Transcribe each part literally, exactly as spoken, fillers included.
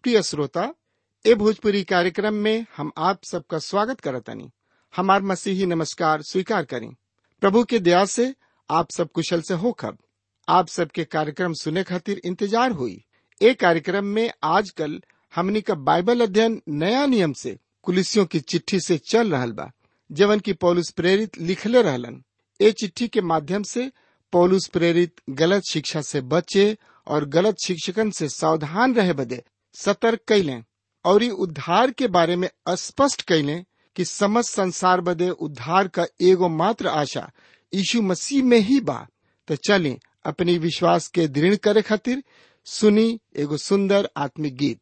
प्रिय श्रोता, ए भोजपुरी कार्यक्रम में हम आप सबका स्वागत करतानी। हमार मसीही नमस्कार स्वीकार करें। प्रभु के दया से आप सब कुशल से होखब। आप सबके कार्यक्रम सुने खातिर इंतजार हुई। ए कार्यक्रम में आजकल हमनी का बाइबल अध्ययन नया नियम से कुलिसियों की चिट्ठी से चल रहल बा, जवन की पौलुस प्रेरित लिखले रहलन। ए चिट्ठी के माध्यम से पौलुस प्रेरित गलत शिक्षा से बचे और गलत शिक्षकन से सावधान रहे बदे सतर्क कैलें और ये उद्धार के बारे में स्पष्ट कैलें कि समस्त संसार बदे उद्धार का एगो मात्र आशा यीशु मसीह में ही बा। तो चलें अपनी विश्वास के दृढ़ करे खातिर सुनी एगो सुंदर आत्मिक गीत।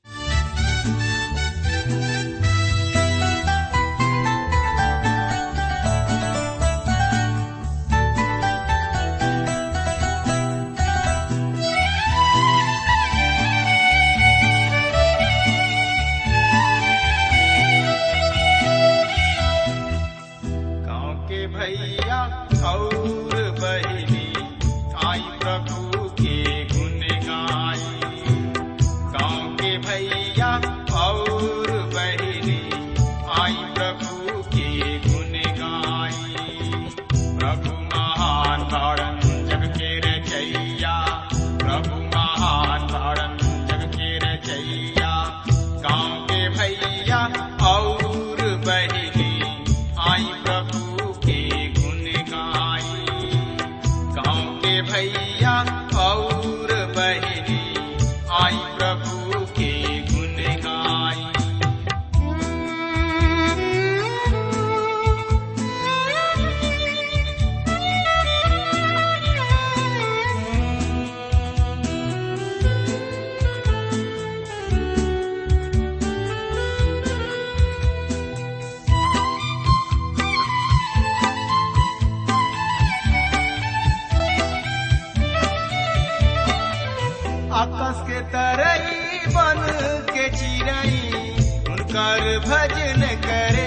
आकाश के तरई बन के चिरई उनकर भजन करे।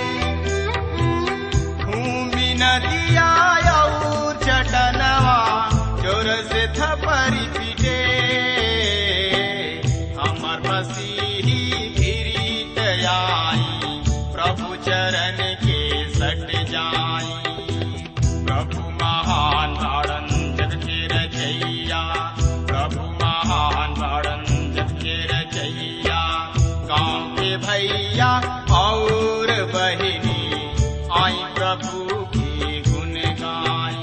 भूमि नदिया और चटनवा जोर से थपरी पीटे। हमर मसीही फिरीत आई प्रभु चरण के सट जाई। प्रभु महान धारण जग के रचैया, प्रभु महान धारण जग के रचैया। गाँव के भैया और बहिनी आई प्रभु की गुण गाई।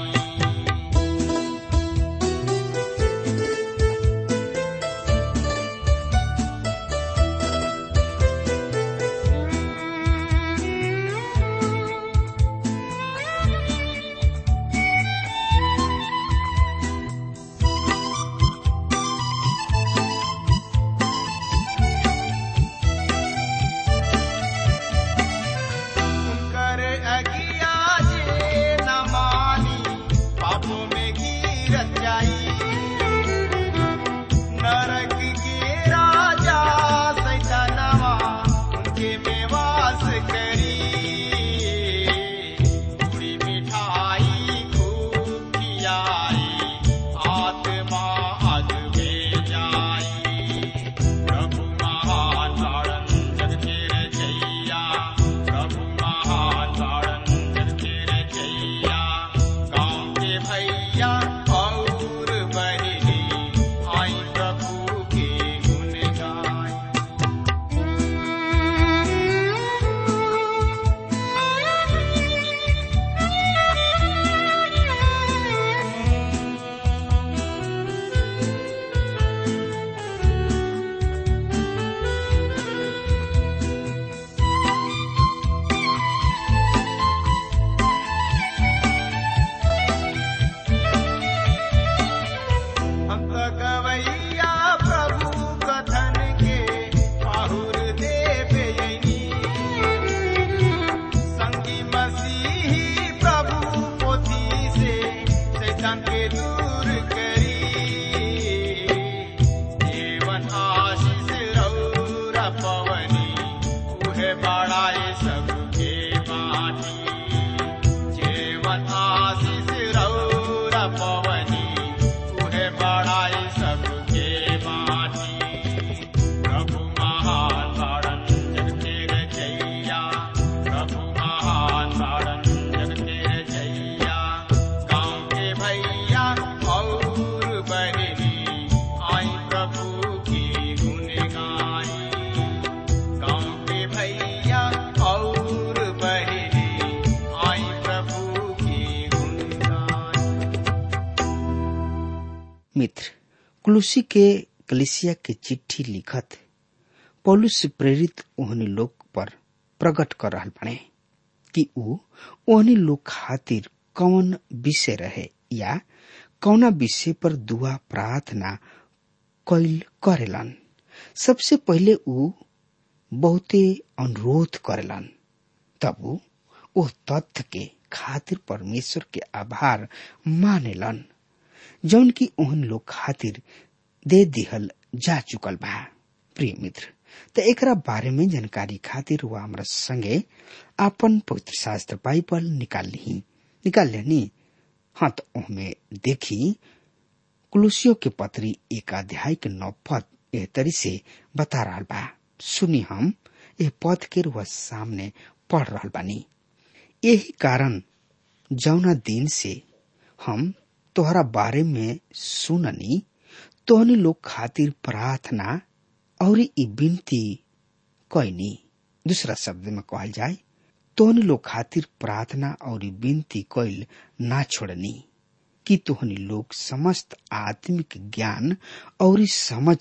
कुलुसी के कलीसिया के चिट्ठी लिखत पौलुस से प्रेरित ओहनी लोग पर प्रकट कर रहल बने कि ऊ ओहनी लोग खातिर कौन विषय रहे या कौना विषय पर दुआ प्रार्थना कैल करेलन। सबसे पहले ऊ बहुते अनुरोध करेलन, तब ऊ ओ तथ्य के खातिर परमेश्वर के आभार मानेलन जौन की ओहन लोग खातिर दे दिहल जा चुकल बा। प्रिय मित्र, तो एकरा बारे में जानकारी खातिर हुआ हमरा संगे आपन पवित्र शास्त्र बाइबल निकाल ली निकाल लेनी। हाँ, तो ओहमे देखी कुलुसियों के पत्री एक अध्याय के नौ पद एह तरी से बता रहा बा। सुनी हम यह पद के रुआ सामने पढ़ रहा बानी। यही कारण जौना दिन से हम तोहरा बारे में सुननी तोहनी लोग खातिर प्रार्थना और ई विनती कैनी। दूसरा शब्द में कहल जाए, तोहनी लोग खातिर प्रार्थना और विनती कैल ना छोड़नी कि तोहनी लोग समस्त आत्मिक ज्ञान और समझ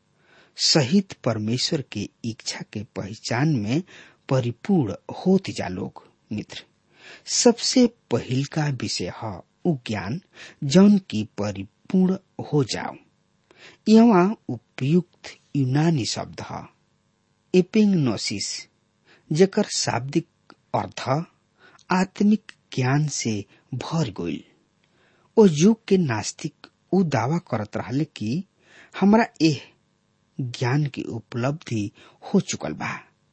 सहित परमेश्वर के इच्छा के पहचान में परिपूर्ण होती जा लोग। मित्र, सबसे पहिल का विषय है उ ज्ञान जौन की परिपूर्ण हो जाओ। यहाँ उपयुक्त यूनानी शब्द है एपिग्नोसिस, जेकर शाब्दिक अर्थ आत्मिक ज्ञान से भर गईल। ओ युग के नास्तिक उ दावा करत रहले कि हमरा एह ज्ञान की उपलब्धि हो चुकल बा।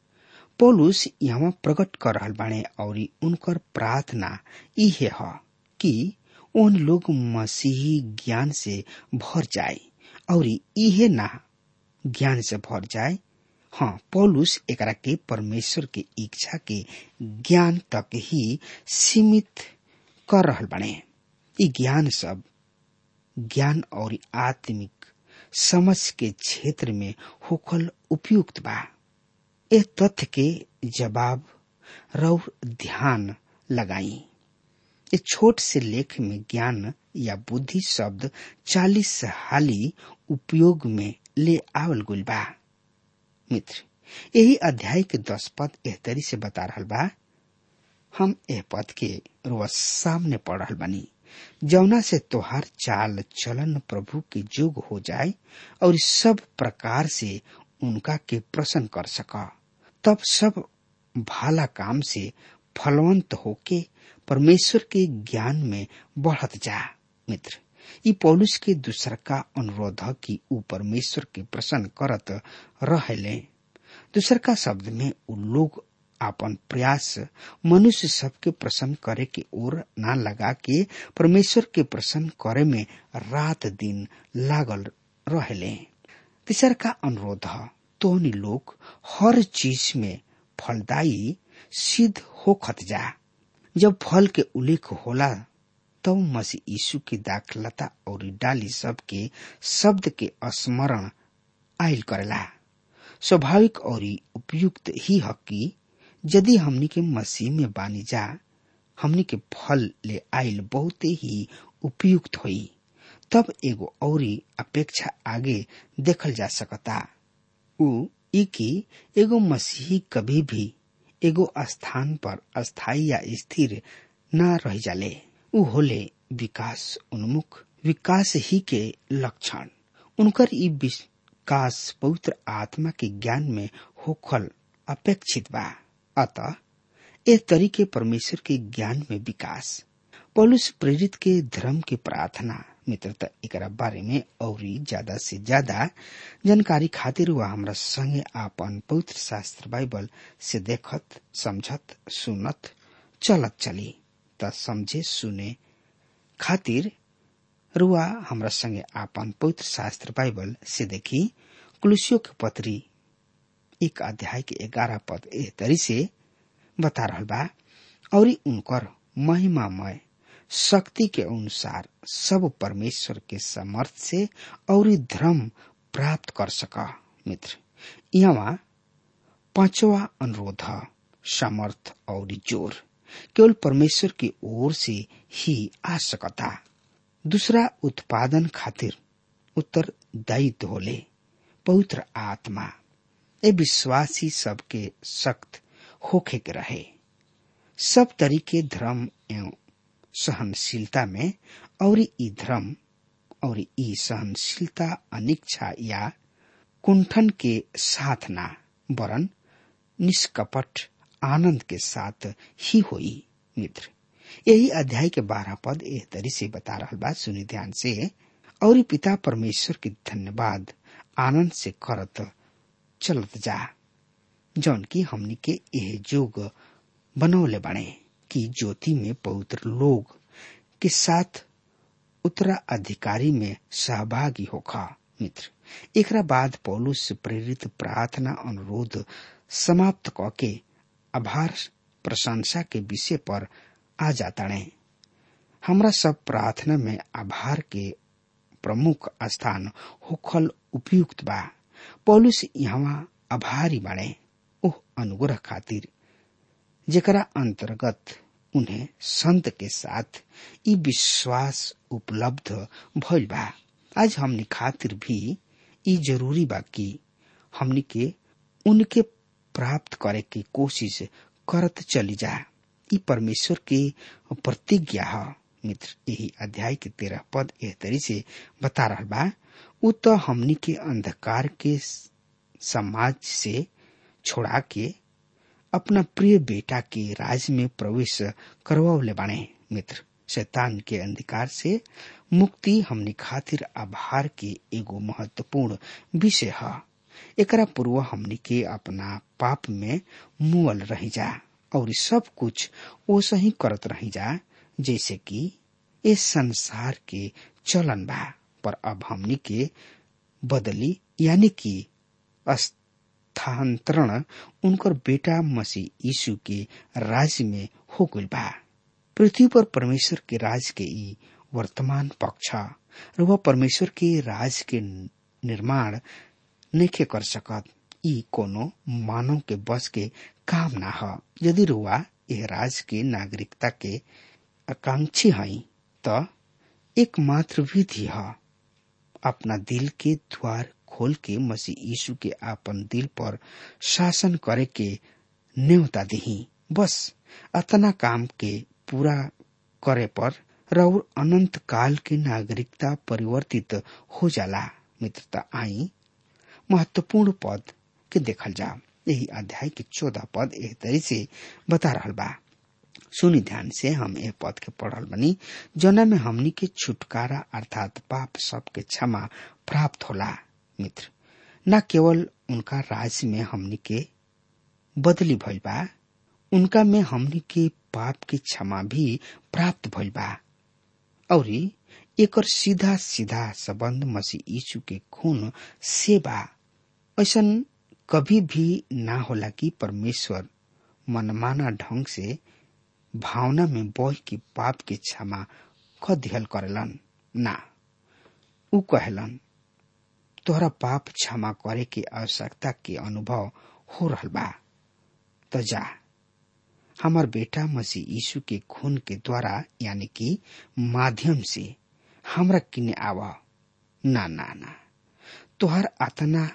पौलुस यहाँ प्रकट कर रहल बाणे और उनकर प्रार्थना इहे है कि उन लोग मसीही ज्ञान से भर जाए और इहे ना ज्ञान से भर जाए। हाँ, पौलुस एकरा के परमेश्वर के इच्छा के ज्ञान तक ही सीमित कर रहल बाणे। ई ज्ञान सब ज्ञान और आत्मिक समझ के क्षेत्र में होखल उपयुक्त बा। ए तथ्य के जवाब रौर ध्यान लगाई। इस छोट से लेख में ज्ञान या बुद्धि शब्द चालीस हाली उपयोग में ले आवल गुल बा। मित्र, यही अध्याय के दस पद एह तरी से बता रहल बा। हम एह पद के रोज सामने पढ़ रहल बानी, जौना से तोहार चाल चलन प्रभु के जोग हो जाए और सब प्रकार से उनका के प्रसन्न कर सका। तब सब भाला काम से फलवंत होके परमेश्वर के ज्ञान में बढ़त जा। मित्र, ई पौलुस के दूसर का अनुरोध कि ऊ परमेश्वर के प्रसन्न करत रहेले। दूसर का शब्द में ऊ लोग अपन प्रयास मनुष्य सबके प्रसन्न करे के ओर ना लगा के परमेश्वर के प्रसन्न करे में रात दिन लागल रहेले। तीसर का अनुरोध तोहनी लोग हर चीज में फलदायी सिद्ध होखत जा। जब फल के उल्लेख होला तब तो मसीह यीशु की दाखलता और डाली सब के शब्द के स्मरण आयल करेला। स्वाभाविक और उपयुक्त ही है कि यदि हमनी के मसीह में बानी जा, हमनी के फल ले आयल बहुत ही उपयुक्त होई। तब एगो औरी अपेक्षा आगे देखल जा सकता, उ ई कि एगो मसीही कभी भी एगो स्थान पर अस्थायी या स्थिर न रह जाले। उ होले विकास उन्मुख विकास ही के लक्षण। उनकर ई विकास पवित्र आत्मा के ज्ञान में होखल अपेक्षित बा। अतः ए तरीके परमेश्वर के ज्ञान में विकास। पौलुस प्रेरित के धर्म की प्रार्थना मित्रता एकरा बारे में और ज्यादा से ज्यादा जानकारी खातिर हुआ हमरा संगे आपन पवित्र शास्त्र बाइबल से देखत समझत सुनत चलत चली। त समझे सुने खातिर रुआ हमरा संगे आपन पवित्र शास्त्र बाइबल से देखी कुलुसियों के पत्री एक अध्याय के ग्यारह पद एह तरी से बता रहल बा। और उनकर महिमामय शक्ति के अनुसार सब परमेश्वर के समर्थ से और धर्म प्राप्त कर सका। मित्र, यहाँ पांचवा अनुरोध समर्थ और जोर केवल परमेश्वर की ओर से ही आ सकता। दूसरा उत्पादन खातिर उत्तरदायित्व होले। पवित्र आत्मा ए विश्वासी सबके सख्त होखे के रहे। सब तरीके धर्म एवं सहनशीलता में और ई धर्म और ई सहनशीलता अनिच्छा या कुंठन के साथ ना वरन निष्कपट आनंद के साथ ही होई। मित्र, यही अध्याय के बारह पद एह तरी से बता रहा बात सुनी ध्यान से। और पिता परमेश्वर के धन्यवाद आनंद से करत चलत जा, जौन की हमनी के यह जोग बनौले बने कि ज्योति में पवित्र लोग के साथ उत्तराधिकारी में सहभागी होखा। मित्र, एकरा बाद पौलुस प्रेरित प्रार्थना अनुरोध समाप्त करके आभार प्रशंसा के विषय पर आ जाता ने। हमरा सब प्रार्थना में आभार के प्रमुख स्थान होखल उपयुक्त बा। पौलुस यहाँ आभारी बाणे ओह अनुग्रह खातिर जेकरा अंतर्गत उन्हें संत के साथ ई विश्वास उपलब्ध भइल बा। आज हमनी खातिर भी ई जरूरी बा कि हमनी के उनके प्राप्त करे की कोशिश करत चली जा। ई परमेश्वर के प्रतिज्ञा है। मित्र, यही अध्याय के तेरह पद एह तरी से बता रहा बा, उ तो हमनी के अंधकार के समाज से छोड़ा के अपना प्रिय बेटा के राज में प्रवेश करवावले बाणे। मित्र, शैतान के अंधकार से मुक्ति हमनी खातिर आभार के एगो महत्वपूर्ण विषय है। एकरा पूर्व हमनी के अपना पाप में मुअल रही जा और सब कुछ ओसे ही करत रही जा जैसे कि इस संसार के चलन बा। पर अब हमनी के बदली यानी कि स्थानांतरण उनकर बेटा मसीह यीशु के राज्य में हो गइल बा। पृथ्वी पर परमेश्वर के राज के ई वर्तमान पक्ष और वह परमेश्वर के राज के निर्माण नहीं कर सकत। ई कोनो मानव के बस के काम ना है। यदि रुआ यह राज के नागरिकता के आकांक्षी हई तो एकमात्र विधि है अपना दिल के द्वार खोल के मसीह यीशु के आपन दिल पर शासन करे के न्योता दही। बस अतना काम के पूरा करे पर रउर अनंत काल के नागरिकता परिवर्तित हो जाला। मित्रता आई महत्वपूर्ण पद के देखल जा। यही अध्याय के चौदह पद एह तरी से बता रहा बा। सुनी ध्यान से। हम यह पद के पढ़ल बनी, जना में हमनी के छुटकारा अर्थात पाप सब के क्षमा प्राप्त होला। मित्र, न केवल उनका राज में हमनी के बदली भइल बा, उनका में हमनी के पाप के क्षमा भी प्राप्त भइल बा। और एकर सीधा सीधा संबंध मसीह यीशु के खून से बा। ऐसन कभी भी ना होला कि परमेश्वर मनमाना ढंग से भावना में बह के पाप के क्षमा क दिहल करेलन। ना, उ कहलन तोहरा पाप क्षमा करे के आवश्यकता के अनुभव हो रहल बा, तो जा हमार बेटा मसीह यीशु के खून के द्वारा यानी कि माध्यम से हमरा किने आवा। ना ना ना, तोहर अतना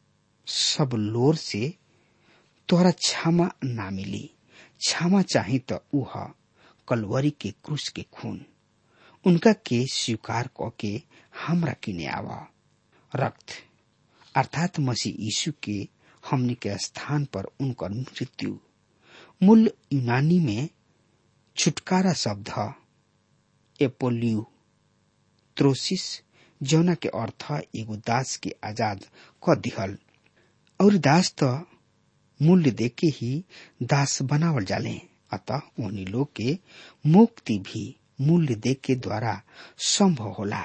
सब लोर से तोहरा क्षमा ना मिली। क्षमा चाही तो उह कलवरी के क्रूस के खून उनका के स्वीकार करके हमरा किने आवा। रक्त अर्थात मसीह यीशु के हमनी के स्थान पर उनकर मृत्यु मूल यूनानी में छुटकारा शब्द है एपोल्यू त्रोसिस, जौना के अर्थ एगो दास के आजाद क दिहल। और दास तो मूल्य दे के ही दास बनावल जाले। अतः उन्हीं लोग के मुक्ति भी मूल्य दे के द्वारा संभव होला।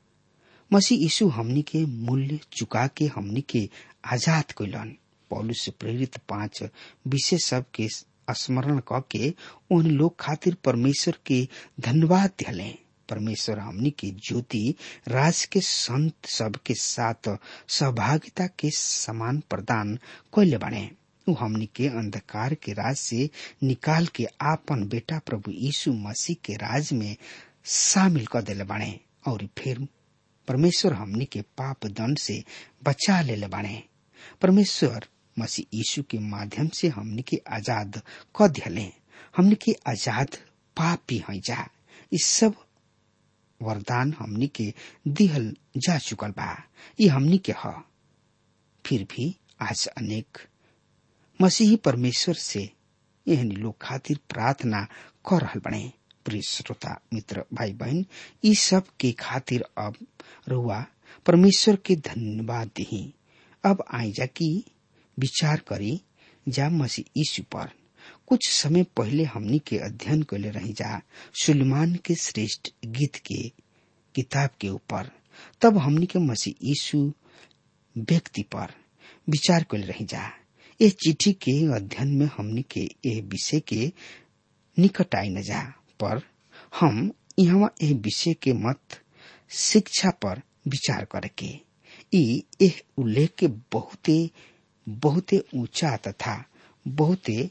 मसीह यीशु हमनी के मूल्य चुका के हमनी के आजाद कइलन। पौलुस प्रेरित पांच विशेष सब के स्मरण करके उन लोग खातिर परमेश्वर के धन्यवाद दिले। परमेश्वर हमनी के ज्योति राज के संत सब के साथ सहभागिता के समान प्रदान कइले बाने। उ हमनी के अंधकार के राज से निकाल के आपन बेटा प्रभु यीशु मसीह के राज में शामिल कर देले बाने। और फिर परमेश्वर हमनी के पाप दंड से बचा ले बाणे। परमेश्वर मसीह यीशु के माध्यम से हमनी के आजाद क दिले। हमनी के आजाद पापी हैं जा। इस सब वरदान हमनी के दिहल जा चुकल बा। ये हमनी के ह। फिर भी आज अनेक मसीही परमेश्वर से एहनी लोग खातिर प्रार्थना कर रहल बने। प्रिय श्रोता मित्र भाई बहन, ई सब के खातिर अब रुआ परमेश्वर के धन्यवाद दही। अब आई जा की विचार करी जा मसीह यीशु पर। कुछ समय पहले हमनी के अध्ययन कैले रही जा सुलेमान के श्रेष्ठ गीत के किताब के ऊपर। तब हमनी के मसीह यीशु व्यक्ति पर विचार कैले रही जा। ये चिट्ठी के अध्ययन में हमनी के ये विषय के निकट आई न जा, पर हम यहाँ ये विषय के मत शिक्षा पर विचार करके ई एह उल्लेख के बहुते बहुते ऊंचा तथा बहुते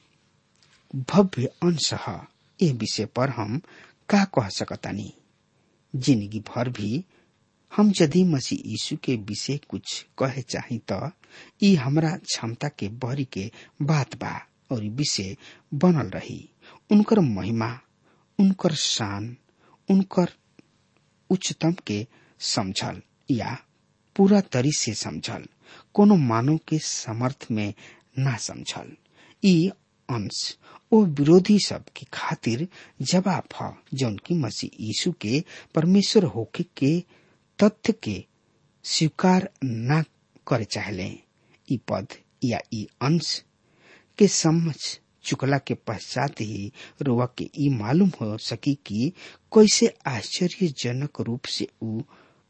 भव्य अंश है। ये विषय पर हम का कह सकतानी। जिंदगी भर भी हम यदि मसीह यीशु के विषय कुछ कहे चाही तो ई हमरा क्षमता के बहरी के बात बा और विषय बनल रही। उनकर महिमा, उनकर शान, उनकर उच्चतम के समझल या पूरा तरी से समझल कोनो मानव के समर्थ में ना समझल। ई अंश ओ विरोधी सब के खातिर जवाब है जौन की मसीह यीशु के परमेश्वर होके के तथ्य के स्वीकार न करे चाहले। ई पद या ई अंश के समझ चुकला के पश्चात ही रुआ के ई मालूम हो सकी कि कैसे आश्चर्यजनक रूप से ऊ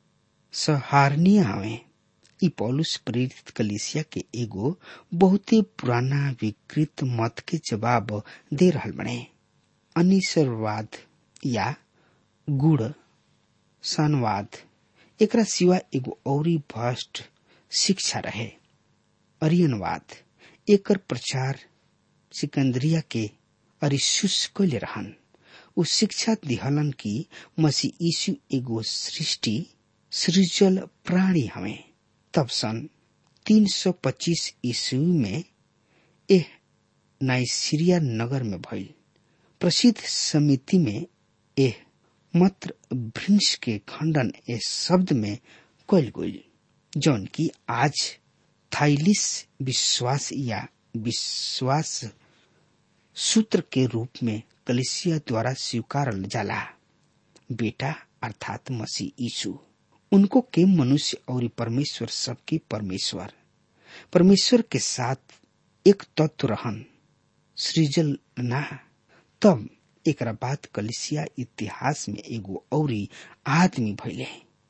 सहारनीय हवे। ई पौलुस प्रेरित कलीसिया के एगो बहुते पुराना विकृत मत के जवाब दे रहल बने। अनिश्वरवाद या गुड़ संवाद एकरा सिवा एगो औरी भ्रष्ट शिक्षा रहे अरियनवाद। एकर प्रचार सिकंदरिया के अरिसुस कैले रहन। उ शिक्षा दिहलन की मसीह यीशु एगो सृष्टि सृजल प्राणी हमें। तब सन तीन सौ पच्चीस ईस्वी में एह नाइसीरिया नगर में भइल प्रसिद्ध समिति में एह मात्र भ्रंश के खंडन ए शब्द में कल गई जौन की आज थाइलिस विश्वास या विश्वास सूत्र के रूप में कलीसिया द्वारा स्वीकार जाला। बेटा अर्थात मसीह यीशु उनको के मनुष्य और परमेश्वर सबके परमेश्वर परमेश्वर के साथ एक तत्व रहन सृजल ना। तब एकरा बाद कलीसिया इतिहास में एगो औरी आदमी भइले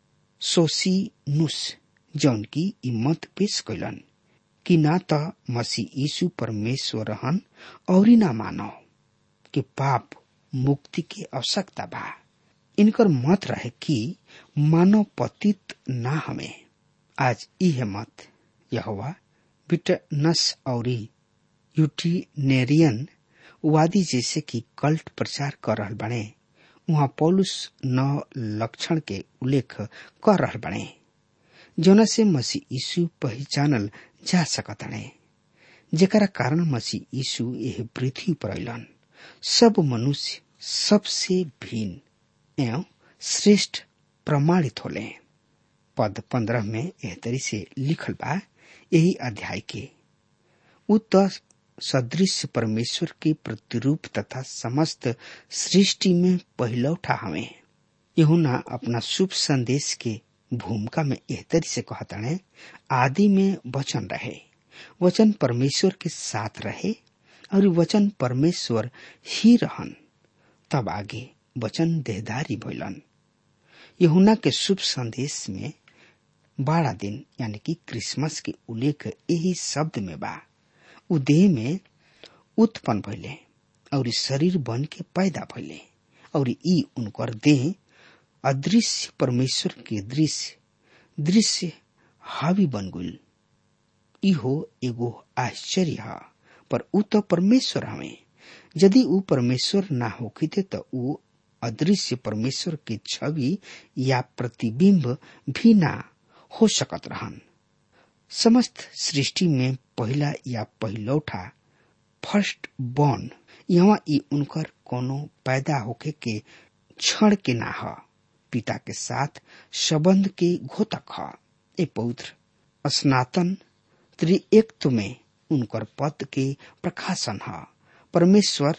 सोसीनुस जौन की ई मत पेश कैलन कि ना तो मसीह यीशु परमेश्वर रहन और ना मानो कि पाप मुक्ति के आवश्यकता बा। इनकर मत रहे कि मानव पतित ना हमें। आज यह मत यहोवा विटनस और यूटिनेरियन वादी जैसे कि कल्ट प्रचार कर रहल बने। वहाँ पौलुस नौ लक्षण के उल्लेख कर रहल बने जोना से मसीह यीशु पहचानल जा सकत है, जेकरा कारण मसीह यीशु यह पृथ्वी पर अइलन। सब मनुष्य सबसे भिन्न एवं श्रेष्ठ प्रमाणित होले। पद पंद्रह में यह तरी से लिखल बा यही अध्याय के उत सदृश परमेश्वर के प्रतिरूप तथा समस्त सृष्टि में पहिलौठा हमें। यूहन्ना अपना शुभ संदेश के भूमिका में यह तरी से कहता है आदि में वचन रहे, वचन परमेश्वर के साथ रहे और वचन परमेश्वर ही रहन। तब आगे वचन देहधारी भइलन। यूहन्ना के शुभ संदेश में बारह दिन यानी कि क्रिसमस के उल्लेख यही शब्द में बा। उ देह में उत्पन्न भइले और शरीर बन के पैदा भइले और ई उनकर देह अदृश्य परमेश्वर के दृश्य दृश्य हावी बन गइल। इहो एगो आश्चर्य है, पर उ तो परमेश्वर हमें। यदि उ परमेश्वर ना होखिते तो उ अदृश्य परमेश्वर के छवि या प्रतिबिंब भी ना हो सकत रहन। समस्त सृष्टि में पहला या पहिलौठा फर्स्ट बॉर्न यहाँ ई उनकर कोनो पैदा होके के क्षण के ना ह, पिता के साथ संबंध के घोतक ह। ए पवित्र स्नातन त्रिएकत्व में उनकर पद के प्रकाशन ह। परमेश्वर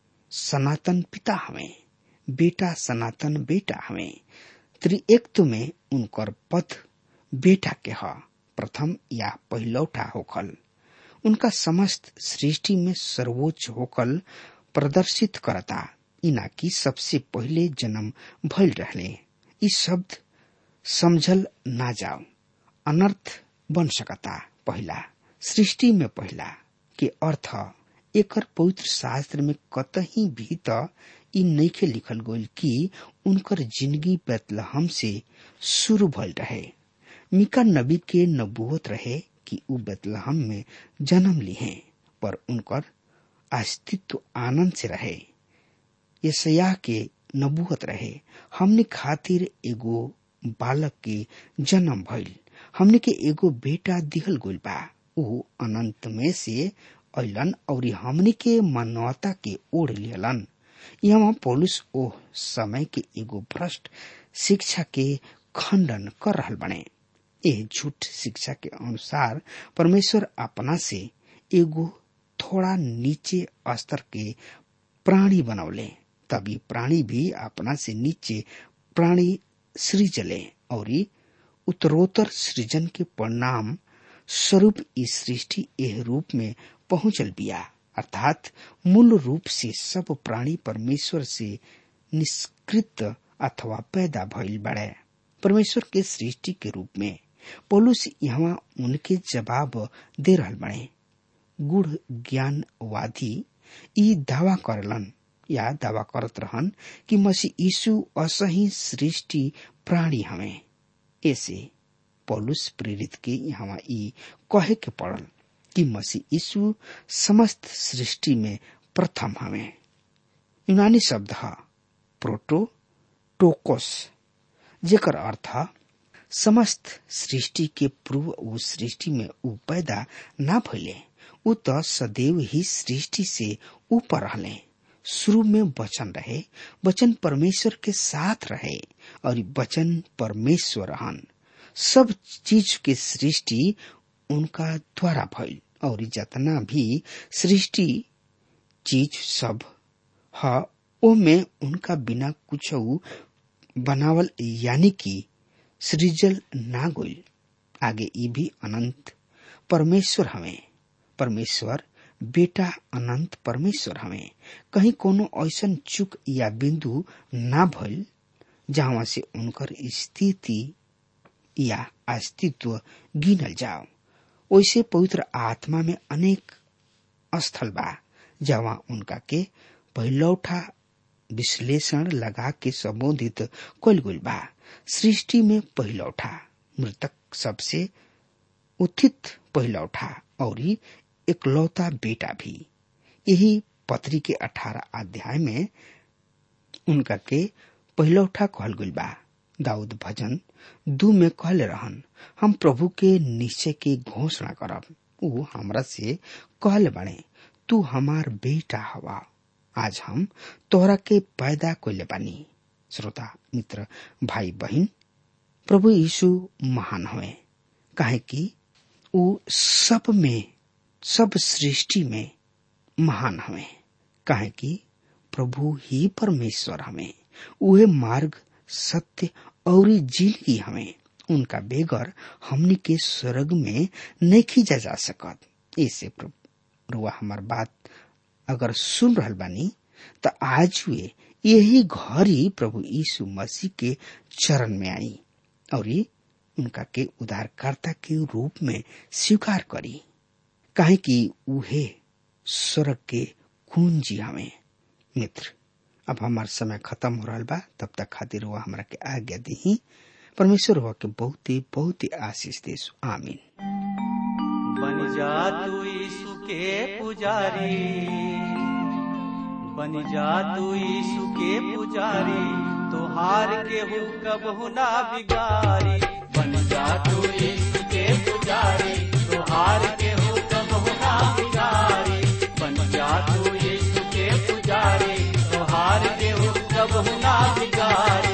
सनातन पिता हमें, बेटा सनातन बेटा हमें। त्रिएकत्व में उनकर पद बेटा के ह, प्रथम या पहिलौठा होकल। उनका समस्त सृष्टि में सर्वोच्च होकल प्रदर्शित करता, इना की सबसे पहले जन्म भइल रहले। ई शब्द समझल ना जाओ, अनर्थ बन सकता। पहला सृष्टि में पहला के अर्थ एकर पवित्र शास्त्र में कतही भी त ई नइखे लिखल गइल कि उनकर जिंदगी बेतलहम से शुरू भइल रहे। मीका नबी के नबूवत रहे कि उ बेतलहम में जन्म लिहे, पर उनकर अस्तित्व आनंद से रहे। यशायाह के नबूवत रहे, हमने खातिर एगो बालक के जन्म भइल, हमने के एगो बेटा दिहल गइल बा। उ अनंत में से अइलन और हमने के मानवता के ओढ़ लिहलन। यहाँ पौलुस ओ समय के एगो भ्रष्ट शिक्षा के खंडन कर रहल बने। एह झूठ शिक्षा के अनुसार परमेश्वर अपना से एगो थोड़ा नीचे स्तर के प्राणी बनौले, तभी प्राणी भी अपना से नीचे प्राणी सृजले और उत्तरोत्तर सृजन के परिणाम स्वरूप इस सृष्टि एह रूप में पहुंचल बिया, अर्थात मूल रूप से सब प्राणी परमेश्वर से निष्कृत अथवा पैदा भइल बड़े परमेश्वर के सृष्टि के रूप में। पौलुस यहाँ उनके जवाब दे रहल बड़े। गुढ़ ज्ञानवादी ई दावा करलन या दावा करत रहन कि मसीह यीशु असही सृष्टि प्राणी हमें। ऐसे पौलुस प्रेरित के यहाँ ई कहे के पड़ल कि मसीह यीशु समस्त सृष्टि में प्रथम हमें। यूनानी शब्द है प्रोटोटोकोस, जेकर अर्थ समस्त सृष्टि के पूर्व उस सृष्टि में उ पैदा ना भइले, उ तो सदैव ही सृष्टि से ऊपर रहले। शुरू में वचन रहे, वचन परमेश्वर के साथ रहे और वचन परमेश्वर रहन। सब चीज के सृष्टि उनका द्वारा भइल और जितना भी सृष्टि चीज सब है ओमे उनका बिना कुछ बनावल यानी कि सृजल ना गइल। आगे ई भी अनंत परमेश्वर हमें। परमेश्वर बेटा अनंत परमेश्वर हमें। कहीं कोनो ऐसन चुक या बिंदु ना भइल जहां से उनकर स्थिति या अस्तित्व गिनल जाओ। वैसे पवित्र आत्मा में अनेक स्थल बा जहां उनका के पहिलौठा विश्लेषण लगा के संबोधित कइल गइल बा। सृष्टि में पहिलौठा, मृतक सबसे उत्थित पहिलौठा और एकलौता बेटा भी। यही पत्री के अठारह अध्याय में उनका के पहिलौठा कहल गइल बा। दाऊद भजन दू में कहले रहन, हम प्रभु के निश्चय के घोषणा करब। उ हमरा से कहले बाणे, तू हमार बेटा हवा, आज हम तोहरा के पैदा कइले बानी। श्रोता मित्र भाई बहन, प्रभु यीशु महान हवे, काहे कि उ सब में सब सृष्टि में महान हवे। काहे कि प्रभु ही परमेश्वर हवे, उहे मार्ग सत्य और जिंदगी हमें। उनका बेगर हमनी के स्वर्ग में नहीं खींचा जा सकत। ऐसे प्रभु हमार बात अगर सुन रहल बानी तो आज हुए यही घड़ी प्रभु यीशु मसीह के चरण में आई और उनका के उद्धारकर्ता के रूप में स्वीकार करी, काहे कि उहे स्वर्ग के कुंजी हमें। मित्र, अब हमार समय खत्म हो रहा बा, तब तक खातिर हुआ हमरा के आज्ञा दी। परमेश्वर हुआ के बहुत ही बहुत ही आशीष दे। आमीन। बन जा तू यीशु के पुजारी, बन जा तू यीशु के पुजारी, तोहार के हो कबहु ना बिगारी। बन जा तू यीशु के पुजारी, तोहार के हो कबहु ना बिगारी। बन जा तू यीशु के पुजारी, तोहार के हो कबहु ना बिगारी।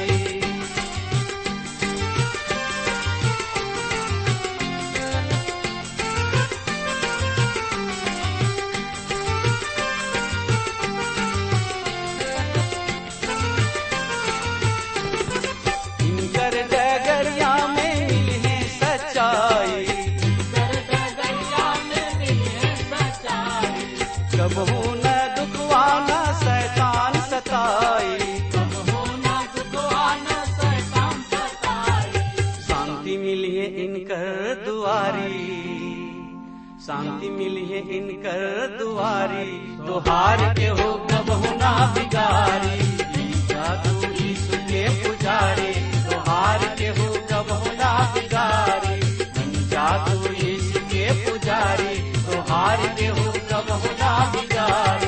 शांति मिली है इनकर दुआरी, तोहार के हो कबहु ना बिगारी। तू यीशु के पुजारी, तोहार के हो कबहु ना बिगारी। बन जा तू यीशु के पुजारी, तोहार के हो कबहु ना बिगारी।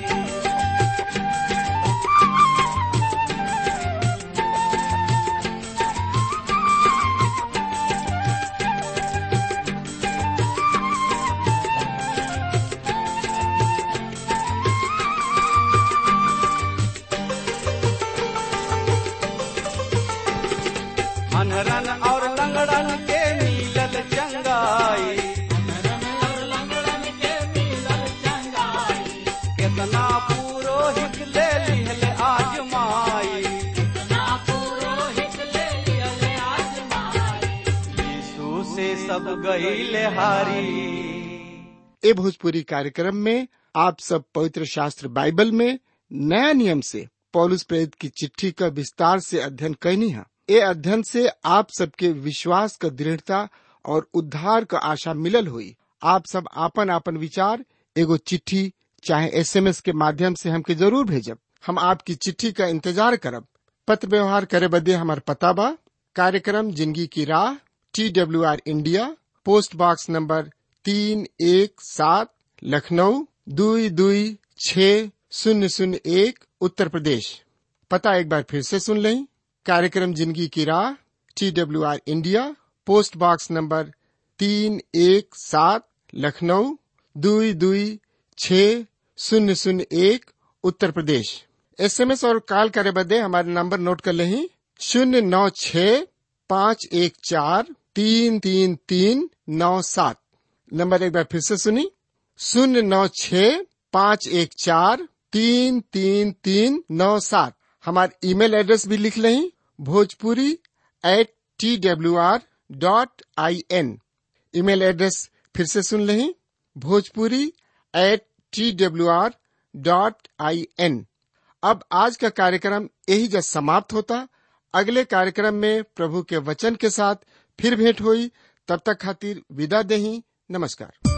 अनरन और लंगड़न के मिलल चंगाई, कितना पुरोहित ले लिहल आजमाई। यीशु से सब गईल हारी। ए भोजपुरी कार्यक्रम में आप सब पवित्र शास्त्र बाइबल में नया नियम से पौलुस प्रेरित की चिट्ठी का विस्तार से अध्ययन करनी है। ये अध्ययन से आप सबके विश्वास का दृढ़ता और उद्धार का आशा मिलल हुई। आप सब आपन आपन विचार एगो चिट्ठी चाहे एसएमएस के माध्यम से हमके जरूर भेजब। हम आपकी चिट्ठी का इंतजार करब। पत्र व्यवहार करे बदे हमार पता बा कार्यक्रम जिंदगी की राह, T W R India, post box number तीन एक सात, लखनऊ दुई दुई छः शून्य शून्य एक, उत्तर प्रदेश। पता एक बार फिर से सुन लें। कार्यक्रम जिंदगी की राह, T W R India, post box number तीन एक सात, लखनऊ दुई दुई छः शून्य शून्य एक, उत्तर प्रदेश। एसएमएस और कॉल करे बदे हमारे नंबर नोट कर लें। शून्य नौ छः पाँच एक चार तीन तीन तीन नौ सात। नंबर एक बार फिर से सुनी, शून्य नौ छः पाँच एक चार तीन तीन तीन नौ सात। हमारे ईमेल एड्रेस भी लिख लें, Bhojpuri at T W R dot I N. Email address फिर से सुन लें, Bhojpuri at T W R dot I N. अब आज का कार्यक्रम यही जब समाप्त होता। अगले कार्यक्रम में प्रभु के वचन के साथ फिर भेंट हुई। तब तक खातिर विदा देही। नमस्कार।